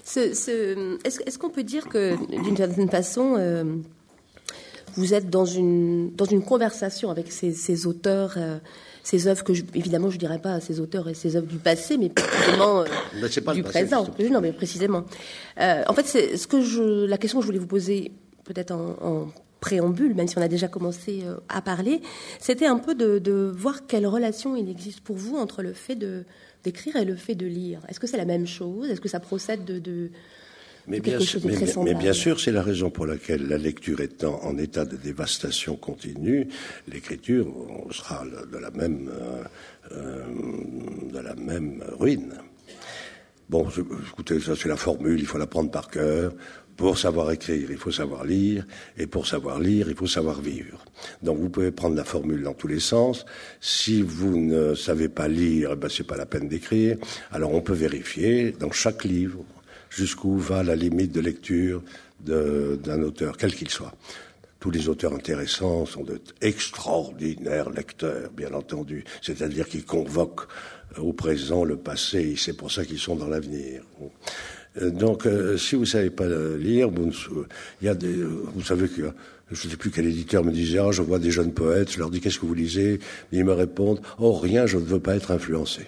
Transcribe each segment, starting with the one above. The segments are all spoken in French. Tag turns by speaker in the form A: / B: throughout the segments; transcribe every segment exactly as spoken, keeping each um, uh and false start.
A: Ce, ce, est-ce, est-ce qu'on peut dire que, d'une certaine façon, euh, vous êtes dans une, dans une conversation avec ces, ces auteurs, euh, ces œuvres que, je, évidemment, je ne dirais pas ces auteurs et ces œuvres du passé, mais précisément euh,
B: mais c'est pas
A: du
B: le passé,
A: présent. Non, mais précisément. Euh, en fait, c'est ce que je, la question que je voulais vous poser, peut-être en, en préambule, même si on a déjà commencé euh, à parler, c'était un peu de, de voir quelle relation il existe pour vous entre le fait de, d'écrire et le fait de lire. Est-ce que c'est la même chose ? Est-ce que ça procède de... de
B: Mais bien, sûr, mais, mais bien sûr, c'est la raison pour laquelle la lecture étant en état de dévastation continue, l'écriture sera de la même, euh, de la même ruine. Bon, écoutez, ça c'est la formule, il faut la prendre par cœur. Pour savoir écrire, il faut savoir lire, et pour savoir lire, il faut savoir vivre. Donc vous pouvez prendre la formule dans tous les sens. Si vous ne savez pas lire, ben c'est pas la peine d'écrire. Alors on peut vérifier dans chaque livre jusqu'où va la limite de lecture de, d'un auteur, quel qu'il soit. Tous les auteurs intéressants sont d'extraordinaires lecteurs, bien entendu, c'est-à-dire qu'ils convoquent au présent le passé, et c'est pour ça qu'ils sont dans l'avenir. Donc, euh, si vous savez pas lire, vous, il y a des, vous savez que je ne sais plus quel éditeur me disait, ah, je vois des jeunes poètes, je leur dis qu'est-ce que vous lisez, et ils me répondent, oh rien, je ne veux pas être influencé.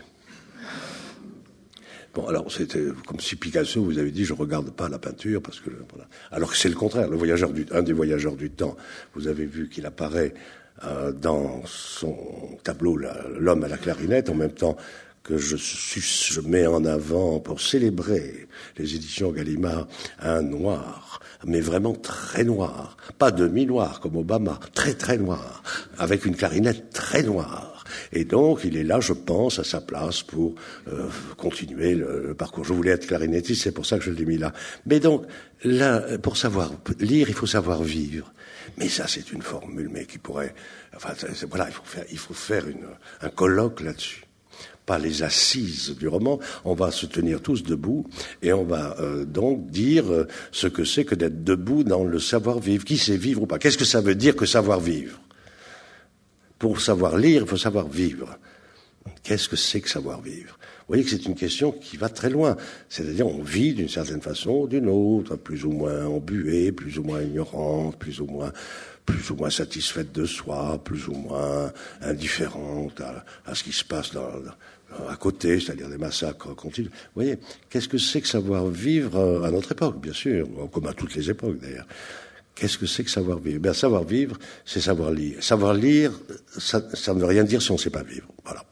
B: Bon, alors c'était comme si Picasso vous avait dit, je regarde pas la peinture parce que, voilà. Alors que c'est le contraire. Le voyageur du, un des voyageurs du temps, vous avez vu qu'il apparaît euh, dans son tableau, là, l'homme à la clarinette, en même temps que je, je mets en avant pour célébrer les éditions Gallimard un noir, mais vraiment très noir, pas demi-noir comme Obama, très très noir, avec une clarinette très noire. Et donc, il est là, je pense, à sa place pour euh, continuer le, le parcours. Je voulais être clarinettiste, c'est pour ça que je l'ai mis là. Mais donc, là, pour savoir lire, il faut savoir vivre. Mais ça, c'est une formule, mais qui pourrait... Enfin, c'est, voilà, il faut faire, il faut faire une, un colloque là-dessus. Pas les assises du roman. On va se tenir tous debout et on va euh, donc dire euh, ce que c'est que d'être debout dans le savoir-vivre. Qui sait vivre ou pas ? Qu'est-ce que ça veut dire que savoir vivre ? Pour savoir lire, il faut savoir vivre. Qu'est-ce que c'est que savoir vivre ? Vous voyez que c'est une question qui va très loin. C'est-à-dire, on vit d'une certaine façon ou d'une autre, plus ou moins embuée, plus ou moins ignorante, plus ou moins, plus ou moins satisfaite de soi, plus ou moins indifférente à, à ce qui se passe dans, dans, à côté, c'est-à-dire des massacres continus. Vous voyez, qu'est-ce que c'est que savoir vivre à notre époque, bien sûr, comme à toutes les époques d'ailleurs. Qu'est-ce que c'est que savoir vivre ? Ben, savoir vivre, c'est savoir lire. Savoir lire, ça, ça ne veut rien dire si on ne sait pas vivre. Voilà.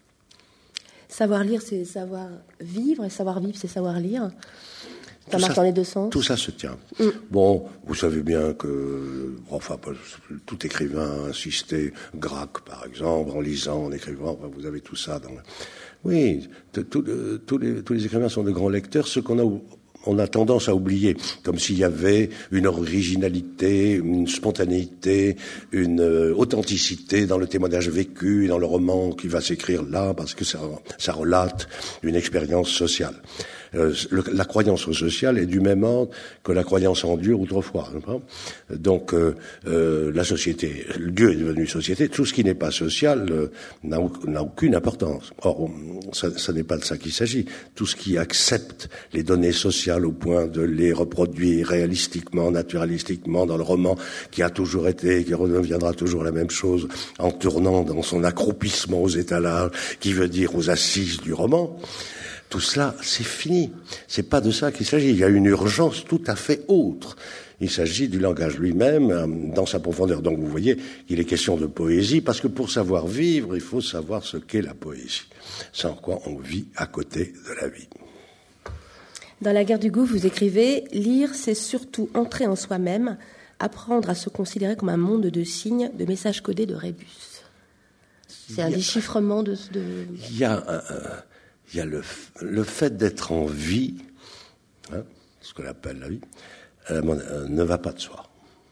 A: Savoir lire, c'est savoir vivre, et savoir vivre, c'est savoir lire. Ça
B: tout
A: marche
B: ça,
A: dans les deux sens.
B: Tout ça se tient.
A: Mm.
B: Bon, vous savez bien que, enfin, tout écrivain insistait, Gracq, par exemple, en lisant, en écrivant, enfin, vous avez tout ça dans le... Oui, tous les, tous les écrivains sont de grands lecteurs. Ce qu'on a... on a tendance à oublier, comme s'il y avait une originalité, une spontanéité, une euh, authenticité dans le témoignage vécu, dans le roman qui va s'écrire là, parce que ça, ça relate une expérience sociale. Euh, le, la croyance au social est du même ordre que la croyance en Dieu autrefois. Hein. Donc, euh, euh, la société, Dieu est devenu société, tout ce qui n'est pas social euh, n'a, n'a aucune importance. Or, ça, ça n'est pas de ça qu'il s'agit. Tout ce qui accepte les données sociales au point de les reproduire réalistiquement, naturalistiquement dans le roman, qui a toujours été, qui redeviendra toujours la même chose en tournant dans son accroupissement aux étalages, qui veut dire aux assises du roman. Tout cela, c'est fini. C'est pas de ça qu'il s'agit. Il y a une urgence tout à fait autre. Il s'agit du langage lui-même euh, dans sa profondeur. Donc vous voyez qu'il est question de poésie, parce que pour savoir vivre, il faut savoir ce qu'est la poésie. Sans quoi on vit à côté de la vie.
A: Dans La guerre du gouffre, vous écrivez « Lire, c'est surtout entrer en soi-même, apprendre à se considérer comme un monde de signes, de messages codés de rébus. » C'est un déchiffrement de... de...
B: Il y a... un, un... Il y a le, le fait d'être en vie, hein, ce qu'on appelle la vie, euh, ne va pas de soi.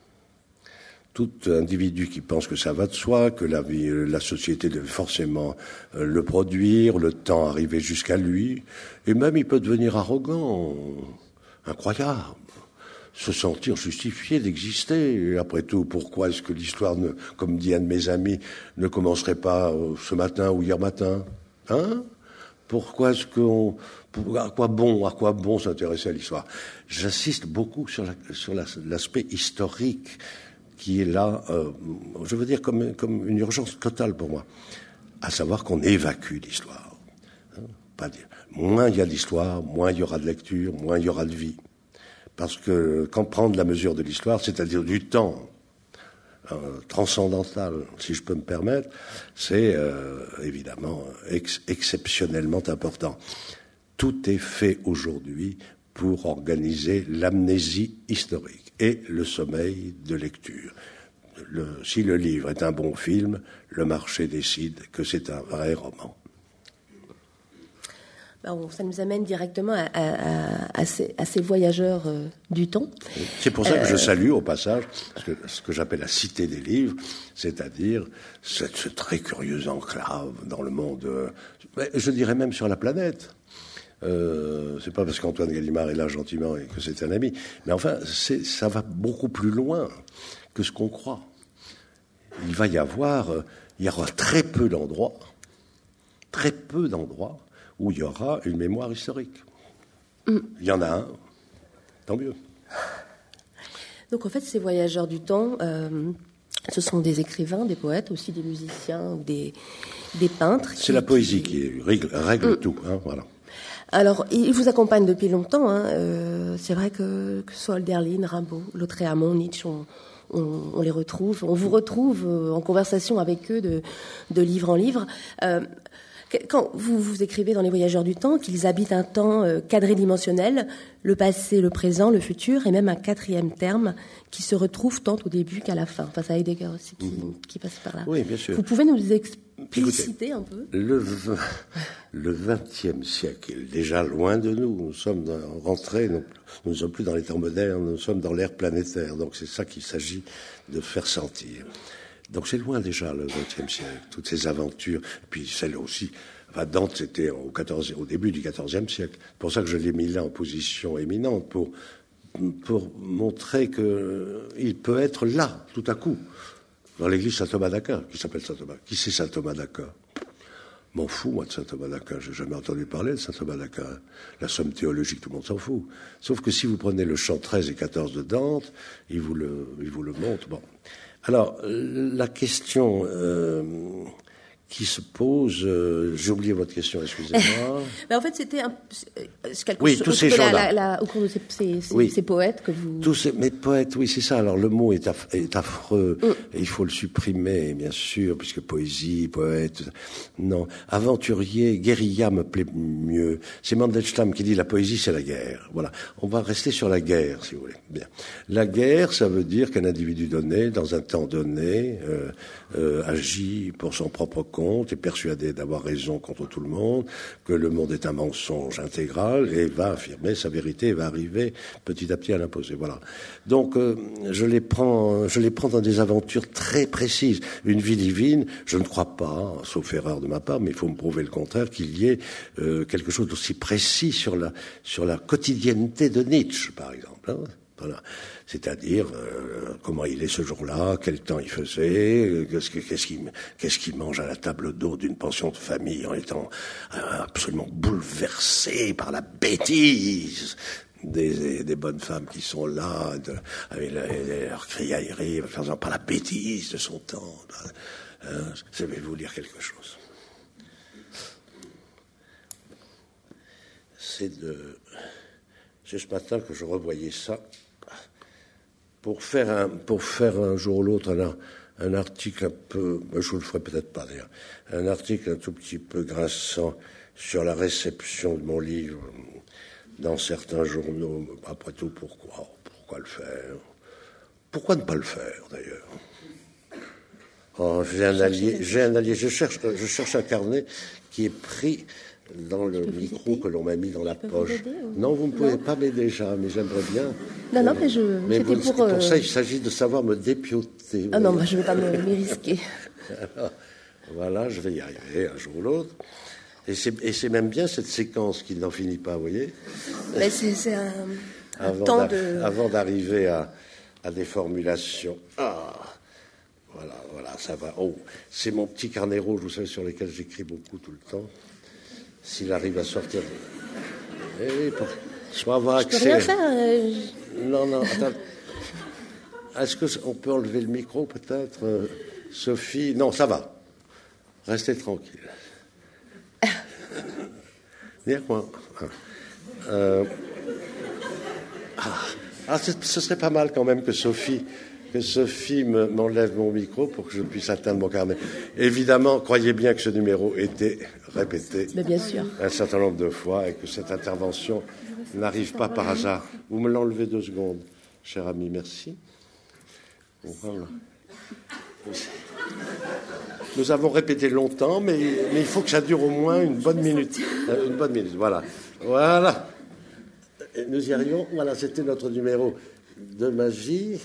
B: Tout individu qui pense que ça va de soi, que la vie, la société devait forcément euh, le produire, le temps arriver jusqu'à lui, et même il peut devenir arrogant, incroyable, se sentir justifié d'exister. Et après tout, pourquoi est-ce que l'histoire, ne, comme dit un de mes amis, ne commencerait pas ce matin ou hier matin, hein ? Pourquoi est-ce qu'on, à quoi bon, à quoi bon s'intéresser à l'histoire? J'insiste beaucoup sur, la, sur la, l'aspect historique qui est là, euh, je veux dire comme, comme une urgence totale pour moi, à savoir qu'on évacue l'histoire. Hein, pas dire. Moins il y a d'histoire, moins il y aura de lecture, moins il y aura de vie. Parce que quand prendre la mesure de l'histoire, c'est-à-dire du temps euh, transcendantal, si je peux me permettre, c'est euh, évidemment ex- exceptionnellement important. Tout est fait aujourd'hui pour organiser l'amnésie historique et le sommeil de lecture. Le, si le livre est un bon film, le marché décide que c'est un vrai roman.
A: Alors, ça nous amène directement à, à, à, ces, à ces voyageurs euh, du temps.
B: C'est pour ça que euh... je salue au passage ce que, ce que j'appelle la cité des livres, c'est-à-dire cette, cette très curieuse enclave dans le monde, euh, je dirais même sur la planète. Euh, c'est pas parce qu'Antoine Gallimard est là gentiment et que c'est un ami, mais enfin, c'est, ça va beaucoup plus loin que ce qu'on croit. Il va y avoir, euh, il y aura très peu d'endroits, très peu d'endroits où il y aura une mémoire historique. Mm. Il y en a un, tant mieux.
A: Donc en fait, ces voyageurs du temps, euh, ce sont des écrivains, des poètes, aussi des musiciens, des, des peintres.
B: C'est qui, la poésie qui, qui règle, règle mm. tout, hein, voilà.
A: Alors, ils vous accompagnent depuis longtemps. Hein. Euh, c'est vrai que, que ce soit Hölderlin, Rimbaud, Lautréamont, Nietzsche, on, on, on les retrouve. On vous retrouve euh, en conversation avec eux de, de livre en livre. Euh, quand vous, vous écrivez dans Les Voyageurs du temps qu'ils habitent un temps euh, quadridimensionnel, le passé, le présent, le futur, et même un quatrième terme qui se retrouve tant au début qu'à la fin. Enfin, ça Heidegger aussi qui, mmh. qui passe par là.
B: Oui, bien sûr.
A: Vous pouvez nous expliciter un peu?
B: Le, le vingtième siècle est déjà loin de nous. Nous sommes dans, rentrés, nous, nous ne sommes plus dans les temps modernes, nous sommes dans l'ère planétaire. Donc c'est ça qu'il s'agit de faire sentir. Donc c'est loin déjà le vingtième siècle, toutes ces aventures, puis celle aussi. Enfin, Dante, c'était au, quatorzième, au début du quatorzième siècle. C'est pour ça que je l'ai mis là en position éminente, pour, pour montrer qu'il peut être là, tout à coup, dans l'église Saint-Thomas d'Aquin, qui s'appelle Saint-Thomas. Qui c'est Saint-Thomas d'Aquin? M'en fous, moi, de Saint-Thomas d'Aquin. J'ai jamais entendu parler de Saint-Thomas d'Aquin. La somme théologique, tout le monde s'en fout. Sauf que si vous prenez le chant treize et quatorze de Dante, il vous le, il vous le montre. Bon. Alors, la question euh, qui se pose, euh, j'ai oublié votre question, excusez-moi.
A: Mais en fait, c'était un, quelque
B: oui,
A: chose,
B: tous ces gens-là.
A: Au cours de ces, ces,
B: oui.
A: ces poètes que vous...
B: Tous ces mes poètes, oui, c'est ça. Alors, le mot est, aff- est affreux, mm. et il faut le supprimer, bien sûr, puisque poésie, poète... Non, aventurier, guérilla me plaît mieux. C'est Mandelstam qui dit la poésie, c'est la guerre. Voilà, on va rester sur la guerre, si vous voulez. Bien. La guerre, ça veut dire qu'un individu donné, dans un temps donné, euh, euh, agit pour son propre compte, est persuadé d'avoir raison contre tout le monde, que le monde est un mensonge intégral, et va affirmer sa vérité, et va arriver petit à petit à l'imposer. Voilà. Donc, euh, je les prends, je les prends dans des aventures très précises. Une vie divine, je ne crois pas, sauf erreur de ma part, mais il faut me prouver le contraire, qu'il y ait euh, quelque chose d'aussi précis sur la, sur la quotidienneté de Nietzsche, par exemple. Hein. Voilà. C'est-à-dire euh, comment il est ce jour-là, quel temps il faisait, qu'est-ce, que, qu'est-ce, qu'il, qu'est-ce qu'il mange à la table d'hôte d'une pension de famille en étant euh, absolument bouleversé par la bêtise des, des bonnes femmes qui sont là, de, avec leurs cris aérés, par la bêtise de son temps. Hein, je vais vous lire quelque chose. C'est de... C'est ce matin que je revoyais ça. Pour faire un, pour faire un jour ou l'autre un, un article un peu, je vous le ferai peut-être pas d'ailleurs, un article un tout petit peu grinçant sur la réception de mon livre dans certains journaux. Après tout, pourquoi, pourquoi le faire? Pourquoi ne pas le faire d'ailleurs? Oh, j'ai un allié, j'ai un allié. Je cherche, je cherche un carnet qui est pris dans le micro que l'on m'a mis dans la poche. Ou... Non, vous ne pouvez non. pas m'aider déjà, mais j'aimerais bien.
A: Non, non, mais je.
B: Mais
A: c'était
B: vous,
A: pour.
B: pour ça, il s'agit de savoir me dépioter.
A: Ah non, bah, je ne vais pas me, m'y risquer.
B: Alors, voilà, je vais y arriver un jour ou l'autre. Et c'est, et c'est même bien cette séquence qui n'en finit pas, vous voyez.
A: Mais c'est, c'est un, un
B: avant
A: temps
B: d'a,
A: de.
B: Avant d'arriver à, à des formulations. Ah, voilà, voilà, ça va. Oh, c'est mon petit carnet rouge, vous savez, sur lequel j'écris beaucoup tout le temps. s'il arrive à sortir. Et pour, pour avoir
A: je
B: accès.
A: peux rien faire. Euh...
B: Non, non, attends. Est-ce qu'on peut enlever le micro, peut-être, euh, Sophie? Non, ça va. Restez tranquille. Viens, moi. Euh... Ah, ah ce serait pas mal quand même que Sophie, que Sophie me, m'enlève mon micro pour que je puisse atteindre mon carnet. Évidemment, croyez bien que ce numéro était répété
A: Mais bien sûr.
B: un certain nombre de fois et que cette intervention n'arrive pas par hasard. Vous me l'enlevez deux secondes, cher ami, merci. Voilà. Nous avons répété longtemps, mais, mais il faut que ça dure au moins une bonne minute. Euh, une bonne minute, voilà. Voilà. Et nous y arrivons. Voilà, c'était notre numéro de magie.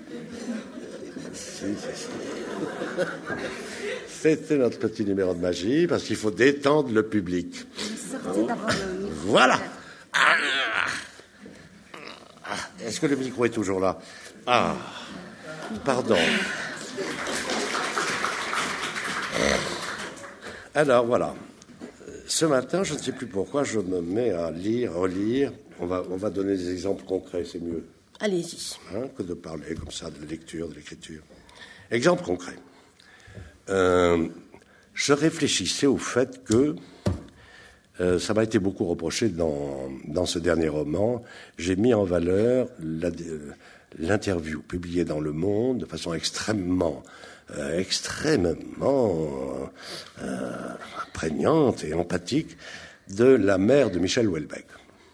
B: C'était notre petit numéro de magie, parce qu'il faut détendre le public. Oh. Voilà. Ah. Ah. Est-ce que le micro est toujours là? Ah, pardon. Alors, voilà. Ce matin, je ne sais plus pourquoi, je me mets à lire, relire. On va, on va donner des exemples concrets, c'est mieux.
A: Allez-y.
B: Hein, que de parler comme ça de la lecture, de l'écriture. Exemple concret. Euh, je réfléchissais au fait que, euh, ça m'a été beaucoup reproché dans, dans ce dernier roman, j'ai mis en valeur la, euh, l'interview publiée dans Le Monde de façon extrêmement, euh, extrêmement euh, prégnante et empathique de la mère de Michel Houellebecq.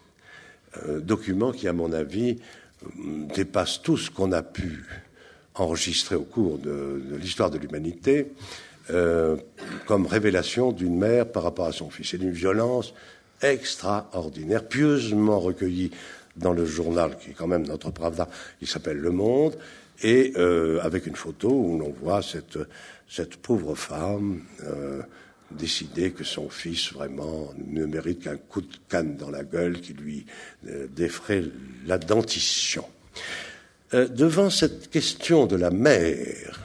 B: Euh, document qui, à mon avis, dépasse tout ce qu'on a pu enregistrer au cours de, de l'histoire de l'humanité euh, comme révélation d'une mère par rapport à son fils. C'est d'une violence extraordinaire, pieusement recueillie dans le journal qui est quand même notre Pravda, qui s'appelle Le Monde, et euh, avec une photo où l'on voit cette, cette pauvre femme euh, décider que son fils vraiment ne mérite qu'un coup de canne dans la gueule qui lui euh, défraie la dentition. Euh, devant cette question de la mère,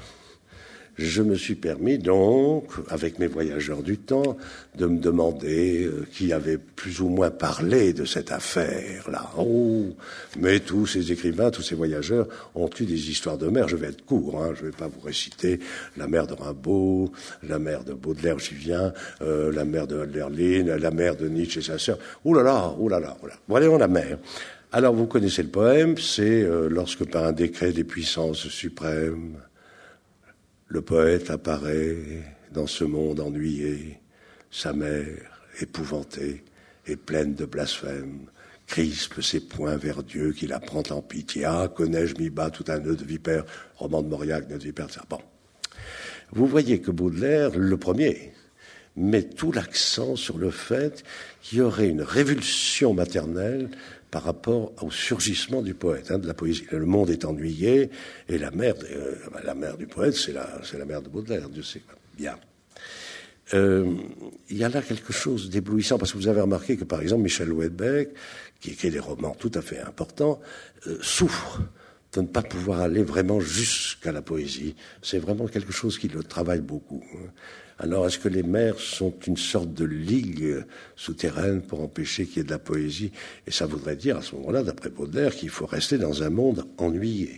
B: je me suis permis donc, avec mes voyageurs du temps, de me demander euh, qui avait plus ou moins parlé de cette affaire-là. Oh, mais tous ces écrivains, tous ces voyageurs ont eu des histoires de mère. Je vais être court, hein, je ne vais pas vous réciter la mère de Rimbaud, la mère de Baudelaire, j'y viens, euh, la mère de Hölderlin, la mère de Nietzsche et sa sœur. Ouh là là, ouh là là, ouh là. Voilà la mère. Alors, vous connaissez le poème, c'est euh, lorsque par un décret des puissances suprêmes, le poète apparaît dans ce monde ennuyé, sa mère, épouvantée et pleine de blasphème, crispe ses poings vers Dieu qui la prend en pitié. Ah, connais-je m'y bats tout un nœud de vipère, roman de Mauriac, nœud de vipère de serpent. Vous voyez que Baudelaire, le premier, met tout l'accent sur le fait qu'il y aurait une révulsion maternelle par rapport au surgissement du poète, hein, de la poésie. Le monde est ennuyé, et la mère, euh, la mère du poète, c'est la, c'est la mère de Baudelaire, Dieu sait. Bien. Euh, il y a là quelque chose d'éblouissant, parce que vous avez remarqué que, par exemple, Michel Houellebecq, qui écrit des romans tout à fait importants, euh, souffre de ne pas pouvoir aller vraiment jusqu'à la poésie. C'est vraiment quelque chose qui le travaille beaucoup. Alors, est-ce que les mers sont une sorte de ligue souterraine pour empêcher qu'il y ait de la poésie? Et ça voudrait dire, à ce moment-là, d'après Baudelaire, qu'il faut rester dans un monde ennuyé.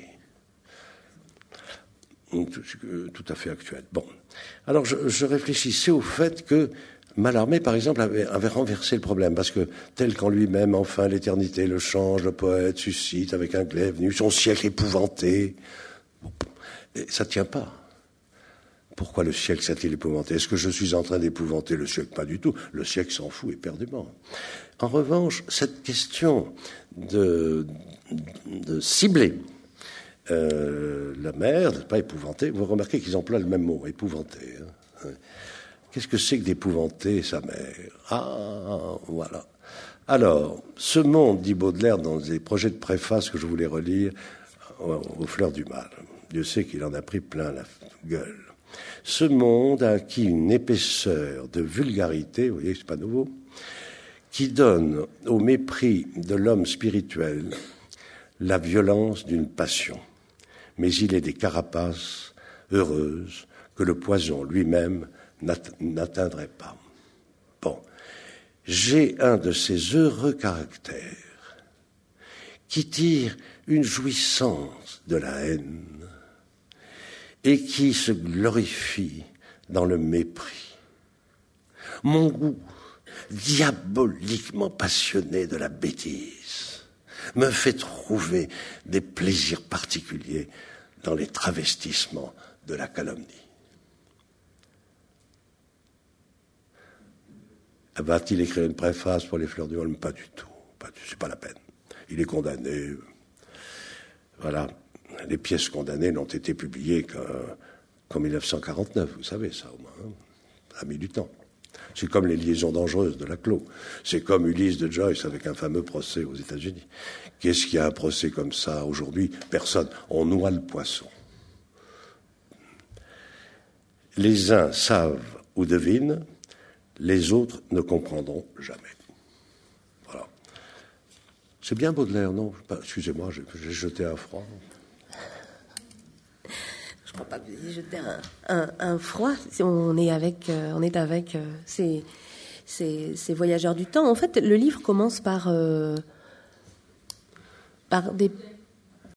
B: Tout à fait actuel. Bon. Alors, je, je réfléchissais au fait que Mallarmé, par exemple, avait, avait renversé le problème, parce que, tel qu'en lui-même, enfin, l'éternité le change, le poète suscite, avec un glaive nu, son siècle épouvanté. Bon. Et ça ne tient pas. Pourquoi le siècle s'est-il épouvanté? Est-ce que je suis en train d'épouvanter le siècle? Pas du tout. Le siècle s'en fout éperdument. En revanche, cette question de, de cibler euh, la mère, de ne pas épouvanter, vous remarquez qu'ils emploient le même mot, épouvanter. Hein. Qu'est-ce que c'est que d'épouvanter sa mère? Ah, voilà. Alors, ce monde, dit Baudelaire dans des projets de préface que je voulais relire, aux fleurs du mal. Dieu sait qu'il en a pris plein la gueule. Ce monde a acquis une épaisseur de vulgarité, vous voyez, c'est pas nouveau, qui donne au mépris de l'homme spirituel la violence d'une passion. Mais il est des carapaces heureuses que le poison lui-même n'atteindrait pas. Bon. j'ai un de ces heureux caractères qui tire une jouissance de la haine et qui se glorifie dans le mépris. Mon goût, diaboliquement passionné de la bêtise, me fait trouver des plaisirs particuliers dans les travestissements de la calomnie. Va-t-il écrire une préface pour les Fleurs du Holm? Pas du tout. Pas du, c'est pas la peine. Il est condamné. Voilà. Les pièces condamnées n'ont été publiées qu'en mille neuf cent quarante-neuf. Vous savez ça, au moins. Hein, ça a mis du temps. C'est comme les liaisons dangereuses de Laclos. C'est comme Ulysse de Joyce avec un fameux procès aux États-Unis. Qu'est-ce qu'il y a un procès comme ça aujourd'hui? Personne. On noie le poisson. Les uns savent ou devinent, les autres ne comprendront jamais. Voilà. C'est bien Baudelaire, non? Excusez-moi, j'ai, j'ai jeté un froid.
A: Je ne crois pas que vous ayez jeté un, un, un froid. On est avec, euh, on est avec euh, ces, ces, ces voyageurs du temps. En fait, le livre commence par, euh, par des